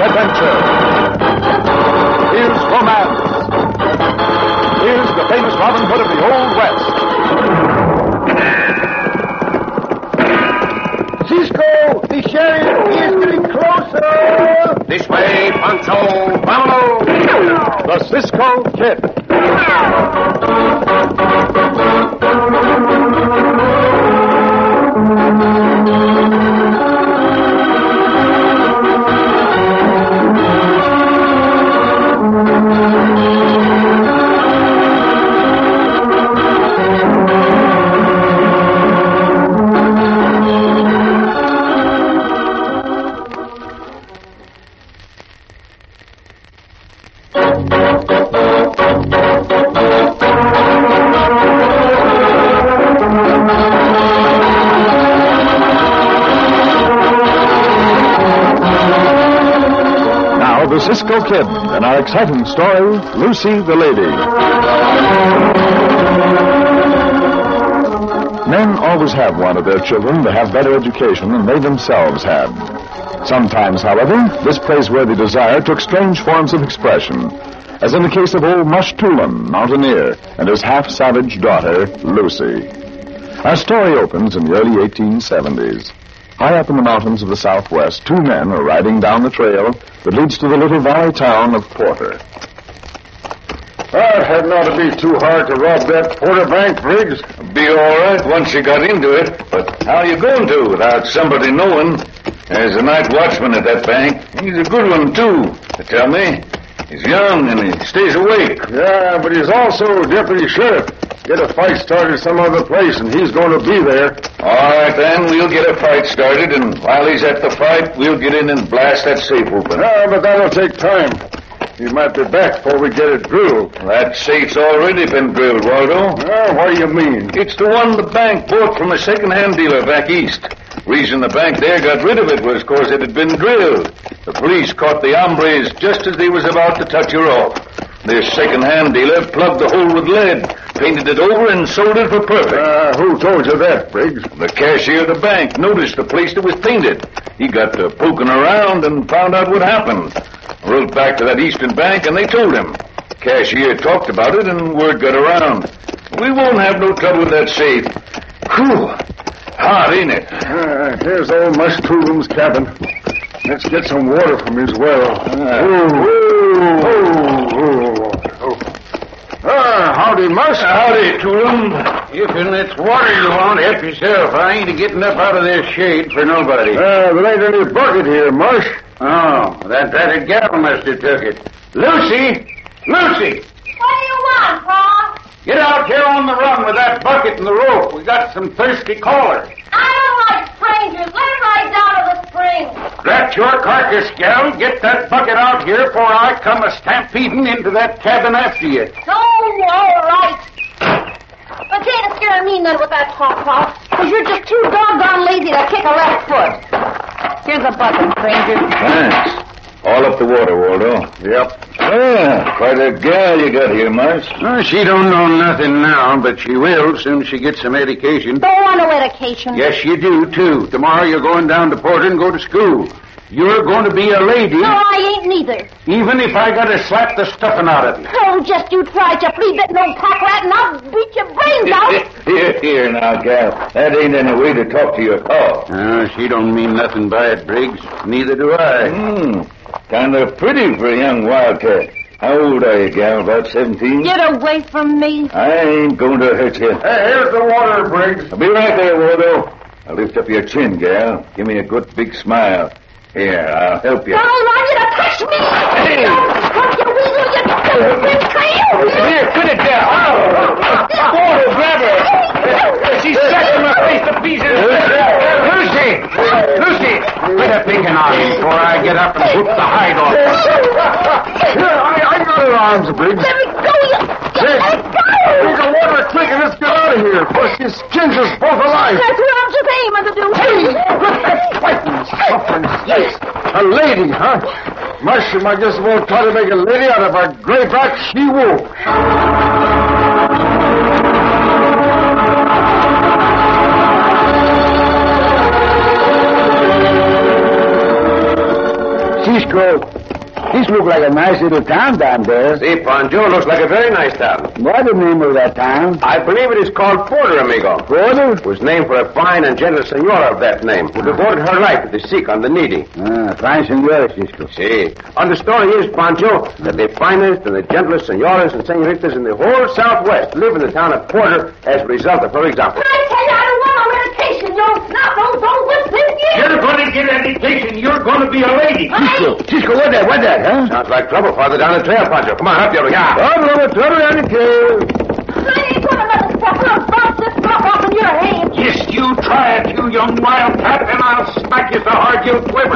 adventure. Here's romance. Here's the famous Robin Hood of the Old West. Cisco, the sheriff is getting closer. This way, Pancho. Vámonos. The Cisco Kid. The Cisco Kid and our exciting story, Lucy the Lady. Men always have wanted their children to have better education than they themselves had. Sometimes, however, this praiseworthy desire took strange forms of expression, as in the case of old Mush Toolin, mountaineer, and his half-savage daughter, Lucy. Our story opens in the early 1870s. High up in the mountains of the Southwest, two men are riding down the trail that leads to the little valley town of Porter. It hadn't ought to be too hard to rob that Porter Bank, Briggs. Be all right once you got into it, but how are you going to without somebody knowing? There's a night watchman at that bank. He's a good one, too, they tell me. He's young and he stays awake. Yeah, but he's also deputy sheriff. Get a fight started some other place, and he's going to be there. All right, then, we'll get a fight started, and while he's at the fight, we'll get in and blast that safe open. Yeah, but that'll take time. He might be back before we get it drilled. That safe's already been drilled, Waldo. What do you mean? It's the one the bank bought from a second-hand dealer back east. Reason the bank there got rid of it was because it had been drilled. The police caught the hombres just as they was about to touch her off. This second-hand dealer plugged the hole with lead, painted it over, and sold it for perfect. Who told you that, Briggs? The cashier of the bank noticed the place that was painted. He got to poking around and found out what happened. Wrote back to that eastern bank, and they told him. Cashier talked about it, and word got around. We won't have no trouble with that safe. Whew. Hot, ain't it? Here's old Mush Toolin's cabin. Let's get some water from his well. Howdy, Mush. Howdy, Toolin. If it's water you want, help yourself. I ain't getting up out of this shade for nobody. There ain't any bucket here, Mush. Oh, that gal must have took it. Lucy! Lucy! What do you want, Pa? Get out here on the run with that bucket and the rope. We got some thirsty callers. I don't like strangers. Let them ride down to the spring. That's your carcass, gal. Get that bucket out here before I come a-stampeding into that cabin after you. Oh, all right. But you ain't scaring me none with that talk, Pa, because you're just too doggone lazy to kick a left foot. Here's a bucket, stranger. Thanks. All up the water, Waldo. Yep. Quite a gal you got here, Marsh. She don't know nothing now, but she will soon as she gets some education. Don't want no education. Yes, you do, too. Tomorrow you're going down to Porter and go to school. You're going to be a lady. No, I ain't neither. Even if I got to slap the stuffing out of you. Oh, just you try to plead that no pack rat, and I'll beat your brains out. Here now, gal. That ain't any way to talk to your pa. She don't mean nothing by it, Briggs. Neither do I. Kind of pretty for a young wildcat. How old are you, gal? About 17? Get away from me. I ain't going to hurt you. Here's the water, Briggs. I'll be right there, Waldo. I'll lift up your chin, gal. Give me a good big smile. Here, I'll help you. I don't want you to touch me. Hey! Don't you weasel, you stupid coyote. Here, quit it, gal. Waldo, grab her. She's sucking my face to pieces. Lucy! Lucy! Quit a picking on me before I get up and whoop the hide off. I got her arms, Briggs. Let me go, you. Let go. Drink the water quick and let's get out of here. Before she skins us both alive. That's what I'm just aiming to do. Fighting, suffering snakes. A lady, huh? Mush, you might just as well try to make a lady out of a grayback she-wolf. Cisco, This looks like a nice little town down there. See, Pancho, looks like a very nice town. What's the name of that town? I believe it is called Porter, amigo. Porter? It was named for a fine and gentle senora of that name who devoted her life to the sick and the needy. Fine senora, Cisco. See, and the story is, Pancho, that the finest and the gentlest senoras and senoritas in the whole Southwest live in the town of Porter as a result of her example. I tell you, I don't want no medication. Don't listen here. You're going to get education. You're going to be a lady. Cisco, what's that, huh? Sounds like trouble farther down the trail, Pancho. Come on, up there. Yeah. Trouble down the trail. I ain't going to let it stop. I'll bounce this rock off in your hand. Yes, you try it, you young wildcat, and I'll smack you so hard you'll quiver.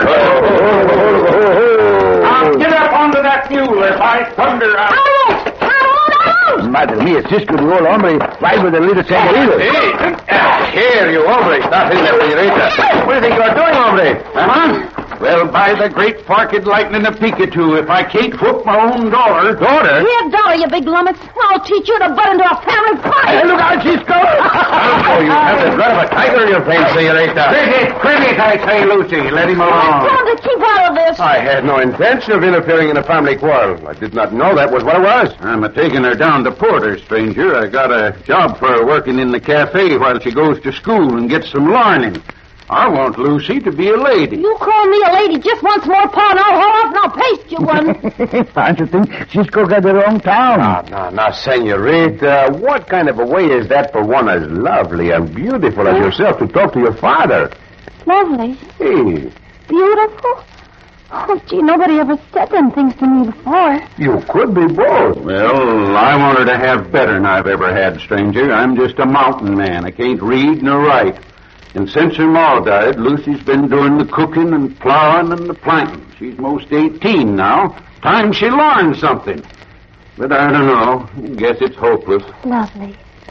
Now get up onto that mule if I thunder out. I won't. Madre mia, Cisco, the old hombre, fight with the little senorita. Here, you hombre. Stop hitting that senorita. What do you think you're doing, hombre? Huh? Well, by the great forked lightning of Pikachu, if I can't whoop my own daughter... Daughter? Here, dollar, you big lummox. I'll teach you to butt into a family fight. Hey, look out, Cisco! Oh, you have the blood of a tiger in your veins, senorita. Quit it, I say, Lucy. Let him alone. Tell him to keep out of this. I had no intention of interfering in a family quarrel. I did not know that was what it was. I'm taking her down to Porter, stranger. I got a job for her working in the cafe while she goes to school and gets some learning. I want Lucy to be a lady. You call me a lady just once more, Pa, and I'll haul off and I'll paste you one. Don't you think Cisco got the wrong town? Now, senorita, what kind of a way is that for one as lovely and beautiful as yourself to talk to your father? Lovely. Hey, Beautiful. Oh, gee, nobody ever said them things to me before. you could be both. Well, I want her to have better than I've ever had, stranger. I'm just a mountain man. I can't read nor write. And since her ma died, Lucy's been doing the cooking and plowing and the planting. She's most 18 now. Time she learned something. But I don't know. Guess it's hopeless. Lovely.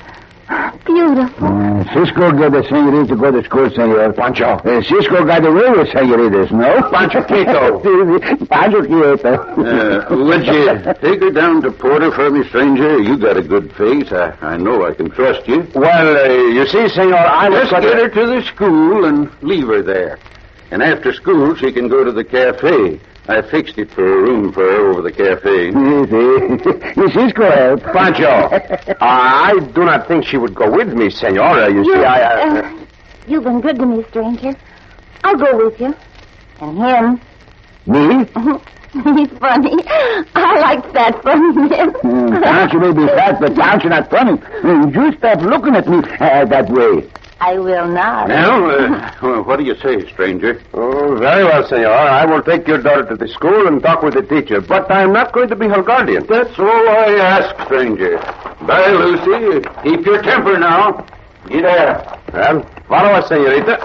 Beautiful. Cisco got the senorita to go to school, senor. Pancho. Cisco got away with senoritas, no? Pancho Quieto. Pancho Quieto. Would you take her down to Porter for me, stranger? You got a good face. I know I can trust you. Well, you see, senor, I was... Just get her to the school and leave her there. And after school, she can go to the cafe. I fixed it for a room for her over the cafe. Cisco help. Pancho, I do not think she would go with me, senora. You see, You've been good to me, stranger. I'll go with you. And him. Me? He's funny. I like that funny man. Pancho may be fat, but Pancho not funny. You stop looking at me that way. I will not. Well, what do you say, stranger? Oh, very well, senor. I will take your daughter to the school and talk with the teacher, but I'm not going to be her guardian. That's all I ask, stranger. Bye, Lucy. Keep your temper now. Get there. Well, follow us, senorita.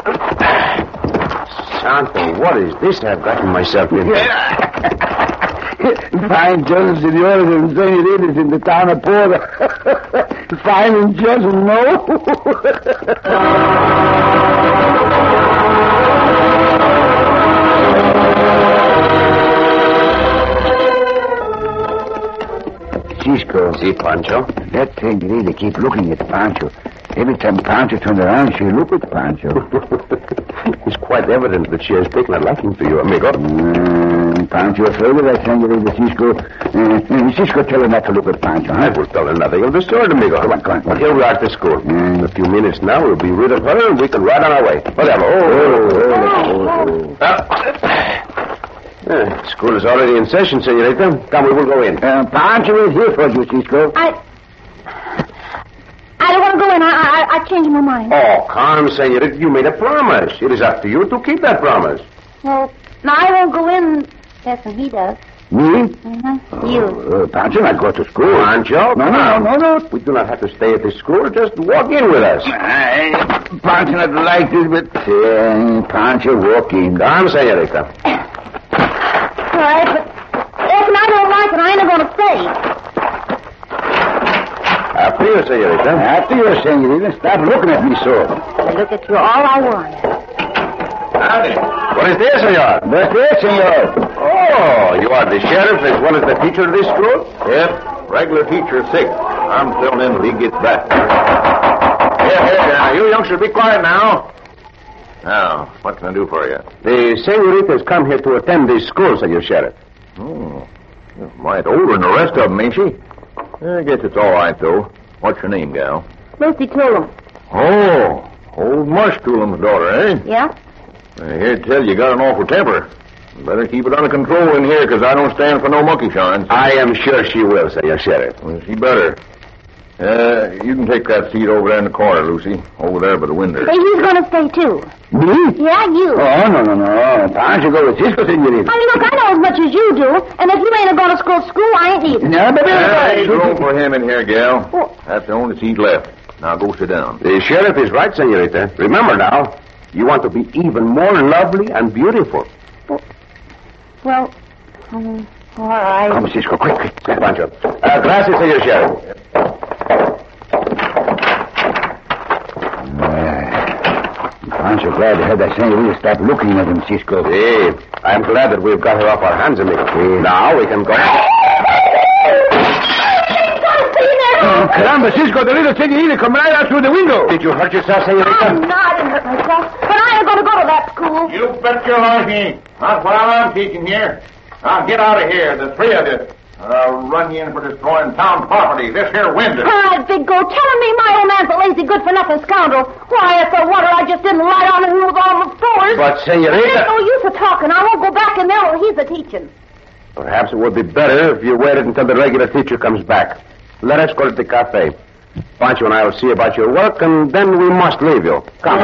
Santo, what is this I've gotten myself into? Fine judges, senores, and senoritas in the town of Porter. Fine and judges, no? Cisco. See, Pancho? That thing really keep looking at Pancho. Every time Pancho turns around, she look at Pancho. It's quite evident that she has taken a liking to you, amigo. Pancho afraid of that senorita, Cisco. Cisco, tell her not to look at Pancho, I huh? will tell her nothing of the sort, amigo. Come on. Well, here we are at the school. In a few minutes now, we'll be rid of her and we can ride on our way. Whatever. School is already in session, senorita. Come, we will go in. Pancho is here for you, Cisco. I don't want to go in. I changed my mind. Oh, calm, senorita. You made a promise. It is up to you to keep that promise. Well, now I won't go in. That's what he does. Me? Mm-hmm. You. Pancho not go to school. Pancho? No. We do not have to stay at the school. Just walk in with us. Pancho not like this, but Pancho walk in. Come, senorita. All right, but if I don't like it, I ain't going to stay. After you, senorita. After you, senorita. Stop looking at me so. I look at you all I want. Howdy. What is this, senor? That's it, senor. Oh, you are the sheriff as well as the teacher of this school? Yep. Regular teacher sick. I'm filling in till he gets back. Here. You youngsters, be quiet now. Now, what can I do for you? The senorita has come here to attend this school, senor sheriff. Oh. Might older than the rest of them, ain't she? I guess it's all right, though. What's your name, gal? Lucy Tulum. Oh, old Mush Toolem's daughter, eh? Yeah? I hear tell you got an awful temper. Better keep it under control in here, because I don't stand for no monkey shines. I am sure she will, Senor Sheriff. Well, she better. You can take that seat over there in the corner, Lucy. Over there by the window. Hey, he's going to stay, too. Me? Yeah, you. Oh, no. Time to go with Cisco, senorita. Hey, look, I know as much as you do, and if you ain't going to school, I ain't either. No, but There's room for him in here, gal. That's the only seat left. Now go sit down. The sheriff is right, senorita. Remember now, you want to be even more lovely and beautiful. Well, all right. Come, Cisco, quick. Pancho. Glasses, senor sheriff. Aren't you glad to have that senorita stop looking at him, Cisco? Hey, I'm glad that we've got her off our hands, amigo. Now we can go. Caramba, Cisco, the little senorita come right out through the window. Did you hurt yourself, senorita? I'm not. I didn't hurt myself. But I ain't going to go to that school. You bet your life he ain't. Not while I'm teaching here. Now get out of here, the three of you. I'll run you in for destroying town property. This here window. All right, Big Go. Telling me my old man's a lazy, good-for-nothing scoundrel. Why, if the water I just didn't light on him with all the floors. But, senorita... There's no use of talking. I won't go back in there while he's a-teaching. Perhaps it would be better if you waited until the regular teacher comes back. Let us go to the cafe. Pancho and I will see about your work, and then we must leave you. Come.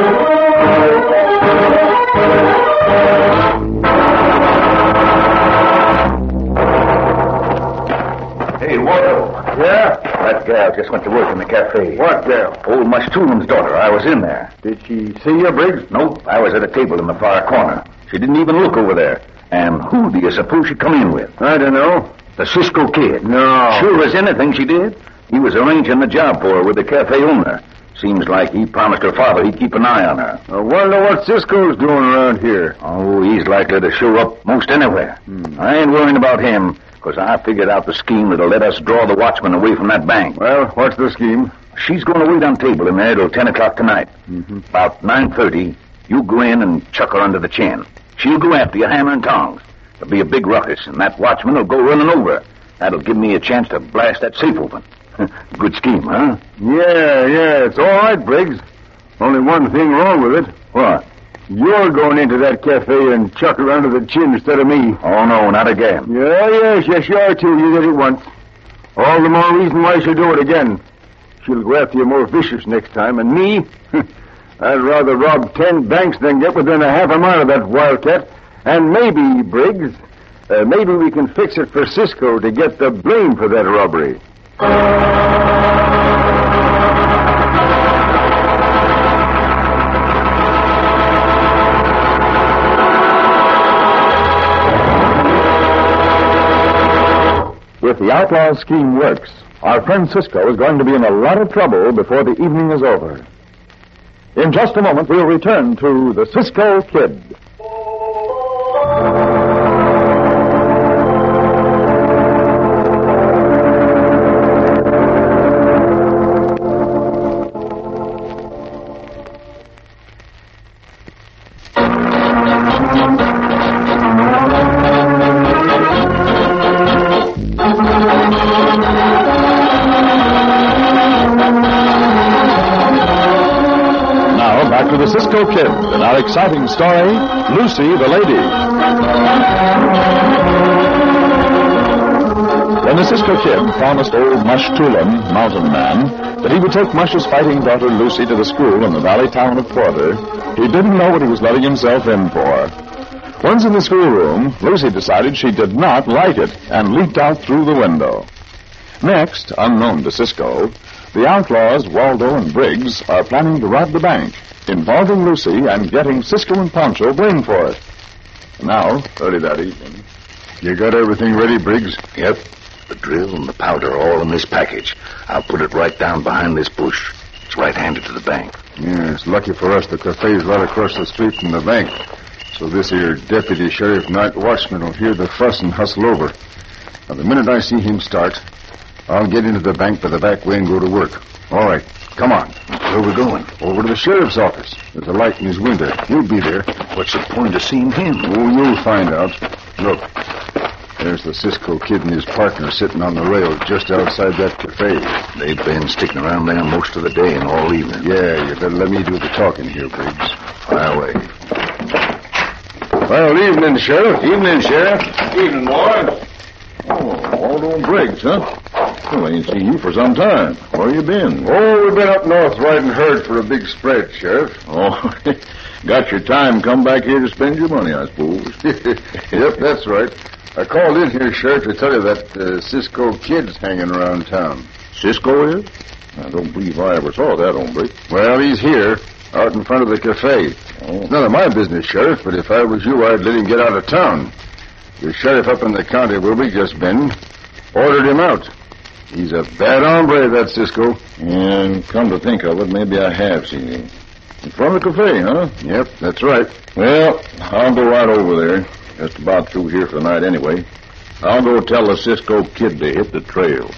Hey, Waldo. Yeah? That gal just went to work in the cafe. What gal? Old Mush Toolem's daughter. I was in there. Did she see you, Briggs? Nope. I was at a table in the far corner. She didn't even look over there. And who do you suppose she come in with? I don't know. The Cisco kid. No. Sure as anything she did. He was arranging the job for her with the cafe owner. Seems like he promised her father he'd keep an eye on her. I wonder what Cisco's doing around here. Oh, he's likely to show up most anywhere. I ain't worrying about him, because I figured out the scheme that'll let us draw the watchman away from that bank. Well, what's the scheme? She's going to wait on table in there till 10 o'clock tonight. About 9:30, you go in and chuck her under the chin. She'll go after you, hammer and tongs. There'll be a big ruckus, and that watchman will go running over. That'll give me a chance to blast that safe open. Good scheme, huh? Yeah, it's all right, Briggs. Only one thing wrong with it. What? You're going into that cafe and chuck her under the chin instead of me. Oh, no, not again. Yes, you are, too. You did it once. All the more reason why she'll do it again. She'll go after you more vicious next time, and me? I'd rather rob 10 banks than get within a half a mile of that wildcat. And maybe, Briggs, maybe we can fix it for Cisco to get the blame for that robbery. If the outlaw scheme works, our friend Cisco is going to be in a lot of trouble before the evening is over. In just a moment, we'll return to the Cisco Kid. Back to the Cisco Kid and our exciting story, Lucy the Lady. When the Cisco Kid promised old Mush Toolem, mountain man, that he would take Mush's fighting daughter Lucy to the school in the valley town of Porter, he didn't know what he was letting himself in for. Once in the schoolroom, Lucy decided she did not like it and leaped out through the window. Next, unknown to Cisco, the outlaws Waldo and Briggs are planning to rob the bank, involving Lucy and getting Cisco and Pancho blamed for it. Now, early that evening. You got everything ready, Briggs? Yep. The drill and the powder are all in this package. I'll put it right down behind this bush. It's right-handed to the bank. Yeah, it's lucky for us the cafe's right across the street from the bank. So this here deputy sheriff night watchman will hear the fuss and hustle over. Now, the minute I see him start, I'll get into the bank by the back way and go to work. All right, come on. Where we going? Over to the sheriff's office. There's a light in his window. You'll be there. What's the point of seeing him? Oh, you'll find out. Look. There's the Cisco Kid and his partner sitting on the rail just outside that cafe. They've been sticking around there most of the day and all evening. Yeah, you better let me do the talking here, Briggs. Fire away. Well, evening, Sheriff. Evening, Sheriff. Evening, boys. Oh, Waldo Briggs, huh? Well, I ain't seen you for some time. Where you been? Oh, we've been up north riding herd for a big spread, Sheriff. Oh, got your time. Come back here to spend your money, I suppose. Yep, that's right. I called in here, Sheriff, to tell you that Cisco Kid's hanging around town. Cisco is? I don't believe I ever saw that hombre. Well, he's here, out in front of the cafe. Oh. None of my business, Sheriff, but if I was you, I'd let him get out of town. The sheriff up in the county where we just been ordered him out. He's a bad hombre, that Cisco. And come to think of it, maybe I have seen him. In front of the cafe, huh? Yep, that's right. Well, I'll go right over there. Just about through here for the night anyway. I'll go tell the Cisco Kid to hit the trail.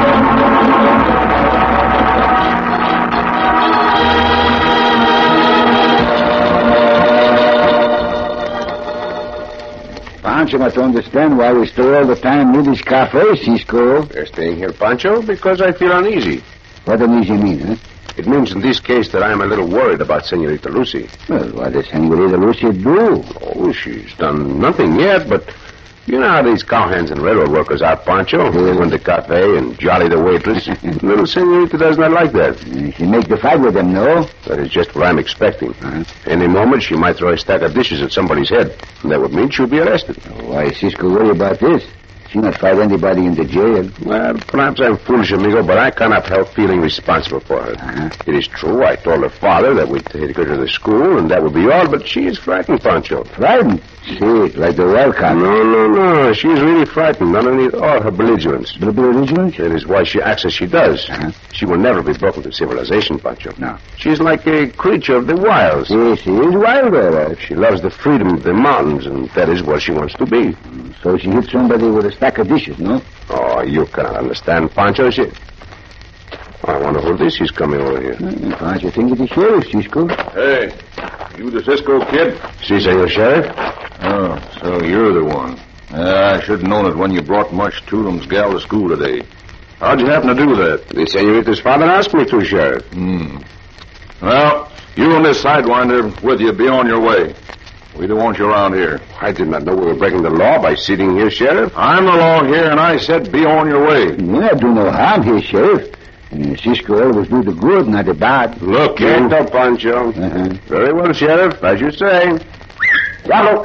Pancho must understand why we stay all the time near this cafe, Cisco. They're staying here, Pancho, because I feel uneasy. What does he mean, huh? It means in this case that I'm a little worried about Senorita Lucy. Well, what does Senorita Lucy do? Oh, she's done nothing yet, but you know how these cowhands and railroad workers are, Pancho. They go in the cafe and jolly the waitress. Little Senorita does not like that. She make the fight with them, no? That is just what I'm expecting. Any moment, she might throw a stack of dishes at somebody's head. And that would mean she'll be arrested. Why is Cisco worry about this? She not fight anybody in the jail. Well, perhaps I'm foolish, amigo, but I cannot help feeling responsible for her. It is true, I told her father that we'd take her to the school, and that would be all, but she is frightened, Pancho. Frightened? See, like the wildcat. No. She is really frightened, underneath all her belligerence. Belligerence? That is why she acts as she does. She will never be broken to civilization, Pancho. No. She is like a creature of the wilds. Yes, she is wild, all right. She loves the freedom of the mountains, and that is where she wants to be. So she hit somebody with a stack of dishes, no? Oh, you cannot understand, Pancho. I wonder who this is coming over here. Pancho think it's the sheriff, Cisco. Hey, you the Cisco Kid? Si, senor sheriff. Oh, so you're the one. I should have known it when you brought Mush Toolum's gal to school today. How'd you happen to do that? The senorita's father asked me to, Sheriff. Well, you and this sidewinder with you be on your way. We don't want you around here. I did not know we were breaking the law by sitting here, Sheriff. I'm the law here, and I said be on your way. Yeah, do no harm here, Sheriff. Cisco always do the good, not the bad. Look, get up, Pancho. Very well, Sheriff, as you say. Bravo.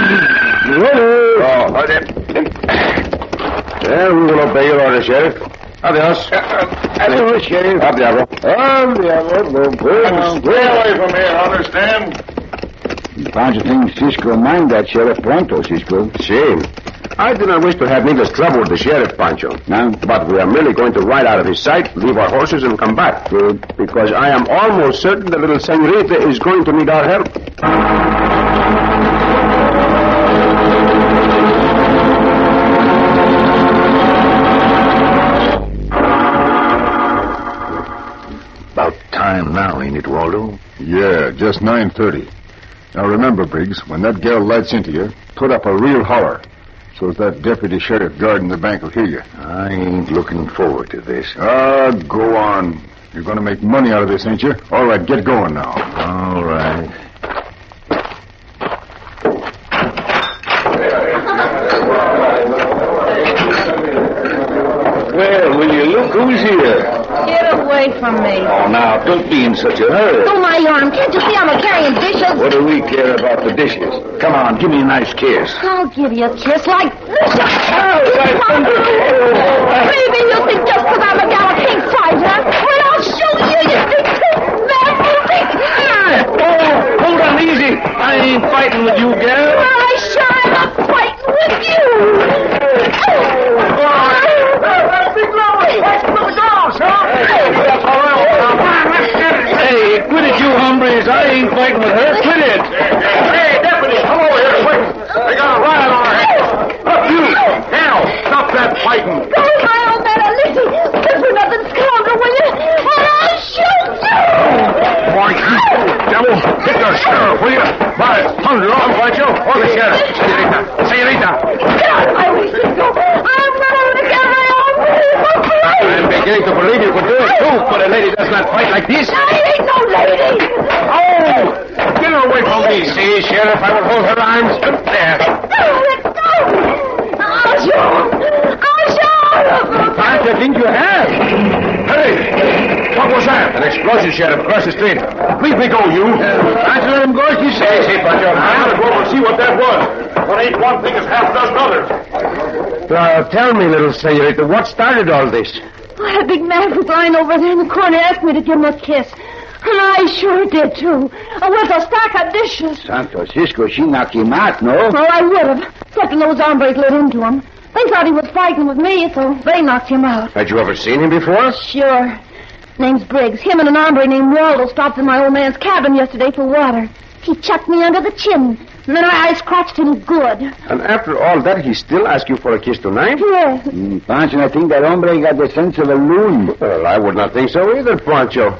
Oh, well, we will obey your order, Sheriff. Adios. Adios, Sheriff. Up, Diablo. Stay away from here, understand? Pancho thinks Cisco mind that Sheriff pronto, Cisco. Shame. I do not wish to have needless trouble with the sheriff, Pancho. No? But we are merely going to ride out of his sight, leave our horses, and come back. Good. Because I am almost certain the little senorita is going to need our help. About time now, ain't it, Waldo? Yeah, just 9:30. Now remember, Briggs, when that gal lights into you, put up a real holler, so that deputy sheriff guarding the bank will hear you. I ain't looking forward to this. Go on. You're going to make money out of this, ain't you? All right, get going now. All right. Well, will you look who's here? Get away from me. Oh, now, don't be in such a hurry. Oh, my arm. Can't you see I'm carrying dishes? What do we care about the dishes? Come on, give me a nice kiss. I'll give you a kiss like this. Oh, Baby, you think just because I'm a gal of king size, huh? Well, I'll show you, you think that movie. hold on easy. I ain't fighting with you, gal. Well, I sure am not fighting with you. Hey, quit it, you hombres. I ain't fighting with her. Quit it. Hey, deputy, come over here quick. They got a riot on our hands. Up, you. Now, stop that fighting. Go, my old man, listen. This is nothing stronger, will you? Or I'll shoot you. Why, you devil, hit the sheriff, will you? By thunder, Good Lord, Pancho. Oh, the sheriff. Senorita. Get out of my way, Cisco. I'm not going to get my own I'm beginning to believe you could do it, too, but a lady does not fight like this. I ain't no lady. Oh! Get her away from me. See, Sheriff, I will hold her arms. There. Let go. I'll show him. I think you have. Hurry! What was that? An explosion, Sheriff, across the street. Leave me go, you. Can't you let him go, you say? See, Pancho. I want to go over and see what that was. What ain't one thing is half a dozen others. Tell me, little senorita, what started all this? That big man was lying over there in the corner asked me to give him a kiss. And I sure did, too. With a stack of dishes. Santo Cisco, she knocked him out, no? Well, I would have, except when those hombres lit into him. They thought he was fighting with me, so they knocked him out. Had you ever seen him before? Sure. Name's Briggs. Him and an hombre named Waldo stopped in my old man's cabin yesterday for water. He chucked me under the chin, and then I scratched him good. And after all that, he still asked you for a kiss tonight? Yes. Pancho, I think that hombre got the sense of a loon. Well, I would not think so either, Pancho.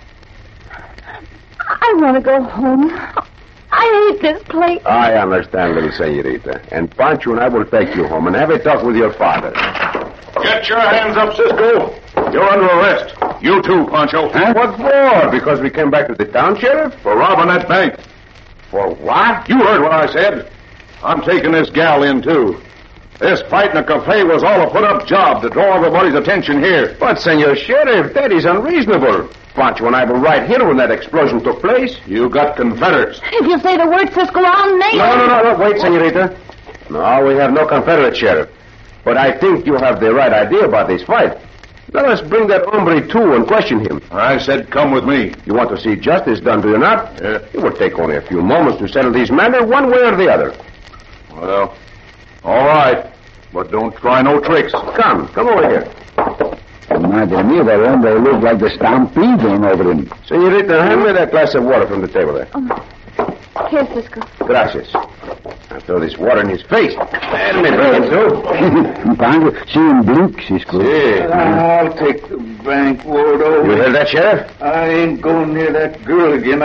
I want to go home. I hate this place. I understand, little senorita. And Pancho and I will take you home and have a talk with your father. Get your hands up, Cisco. You're under arrest. You too, Pancho. Huh? What for? Because we came back to the town, Sheriff? For robbing that bank. For what? You heard what I said. I'm taking this gal in, too. This fight in the cafe was all a put-up job to draw everybody's attention here. But, Senor Sheriff, that is unreasonable. Pancho and I were right here when that explosion took place. You got Confederates. If you say the word, Cisco, I'll nail No. Wait, senorita. No, we have no Confederate, Sheriff. But I think you have the right idea about this fight. Let us bring that hombre, too, and question him. I said come with me. You want to see justice done, do you not? Yeah. It will take only a few moments to settle these matters one way or the other. Well, all right. But don't try no tricks. Come over here. Madre mia, that hombre looked like the stampede came over him. Senorita, hand me that glass of water from the table there. Here, Cisco. Gracias. I'll throw this water in his face. And me bring it, too. Pancho, see him blink, Cisco. I'll take the bank, Waldo. You heard that, Sheriff? I ain't going near that girl again.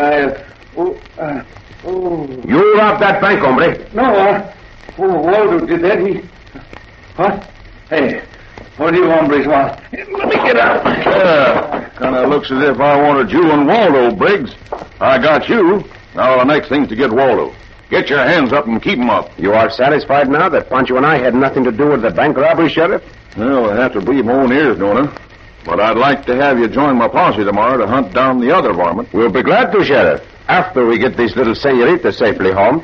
You robbed that bank, hombre. No, Waldo did that. He... What? Hey, what do you hombres want? Let me get out. Kind of looks as if I wanted you and Waldo, Briggs. I got you. Now the next thing's to get Waldo. Get your hands up and keep 'em up. You are satisfied now that Pancho and I had nothing to do with the bank robbery, Sheriff? Well, I have to believe my own ears, don't I? But I'd like to have you join my posse tomorrow to hunt down the other varmint. We'll be glad to, Sheriff, after we get this little senorita safely home.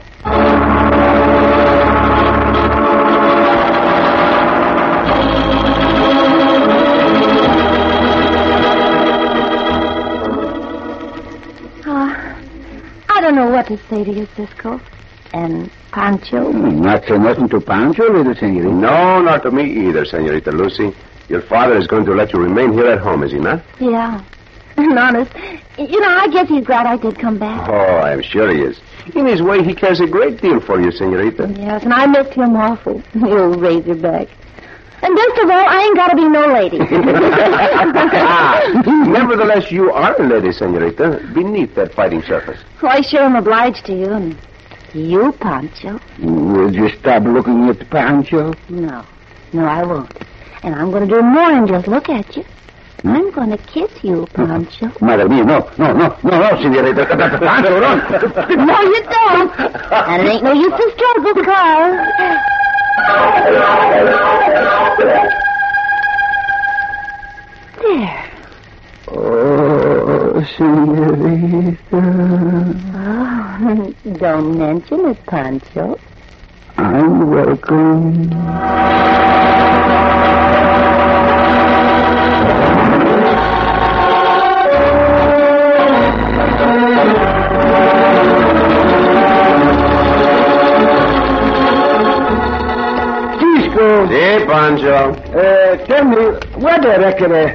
I don't know what to say to you, Cisco. And Pancho? Not say nothing to Pancho, little senorita. No, not to me either, Senorita Lucy. Your father is going to let you remain here at home, is he not? Yeah. And honest, I guess he's glad I did come back. Oh, I'm sure he is. In his way, he cares a great deal for you, Senorita. Yes, and I missed him awful. You old razorback. And best of all, I ain't got to be no lady. Nevertheless, you are a lady, Senorita, beneath that fighting surface. Well, I sure am obliged to you, and you, Pancho. Will you stop looking at Pancho? No, I won't. And I'm going to do more than just look at you. I'm going to kiss you, Pancho. Madre mia, no, senorita. Pancho, run. No, you don't. And it ain't no use to struggle, because... There. Oh, senorita. Oh, don't mention it, Pancho. I'm welcome. Hey, Pancho. Tell me, what I reckon,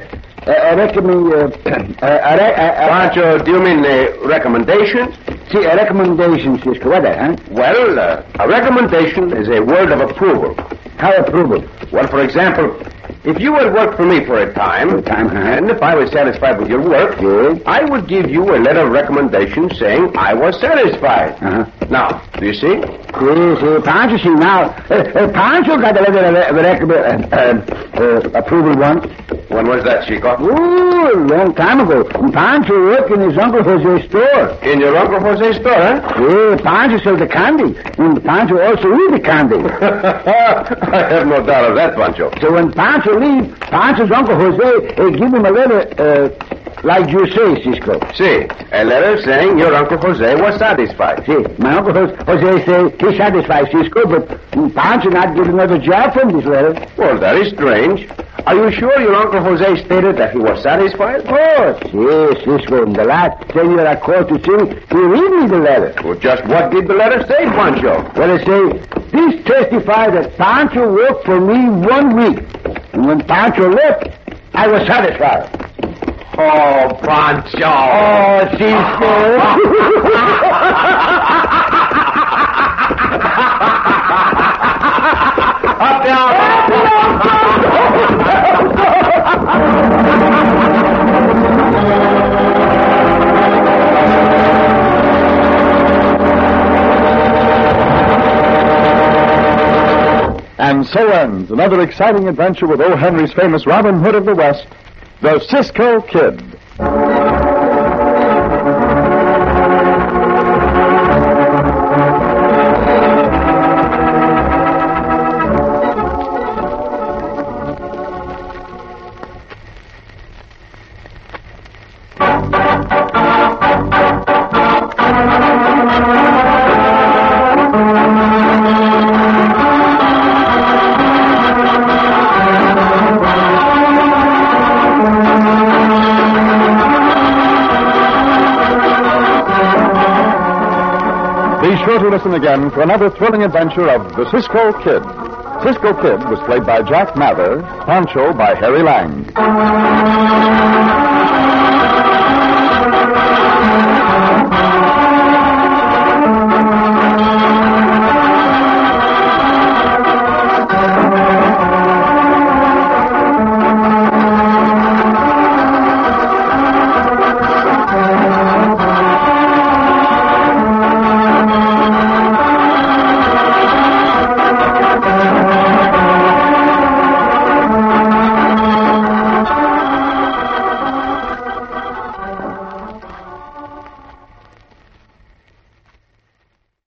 Pancho, do you mean a recommendation? See, a recommendation, Cisco, what that, huh? Well, a recommendation is a word of approval. How approval? Well, for example, if you would work for me for a time, and if I was satisfied with your work, I would give you a letter of recommendation saying I was satisfied. Now, do you see? Yes, Pancho, see now. Pancho got a letter of approval once. When was that, Chico? Oh, a long time ago. Pancho worked in his Uncle Jose's store. In your Uncle Jose's store, huh? Yeah, Pancho sells the candy. And Pancho also eats the candy. I have no doubt of that, Pancho. So when Pancho leaves, Pancho's Uncle Jose give him a letter, like you say, Cisco. See, a letter saying your Uncle Jose was satisfied. See, my Uncle Jose say he's satisfied, Cisco, but Pancho not get another job from this letter. Well, that is strange. Are you sure your Uncle Jose stated that he was satisfied? Oh, yes, Cisco. In the last 10 years I called to see, he read me the letter. Well, just what did the letter say, Pancho? Well, it say, this testifies that Pancho worked for me 1 week. And when Pancho left, I was satisfied. Oh, Pancho. Oh, Cisco. Up down. And so ends another exciting adventure with O. Henry's famous Robin Hood of the West, the Cisco Kid. Be sure to listen again for another thrilling adventure of the Cisco Kid. Cisco Kid was played by Jack Mather, Pancho by Harry Lang.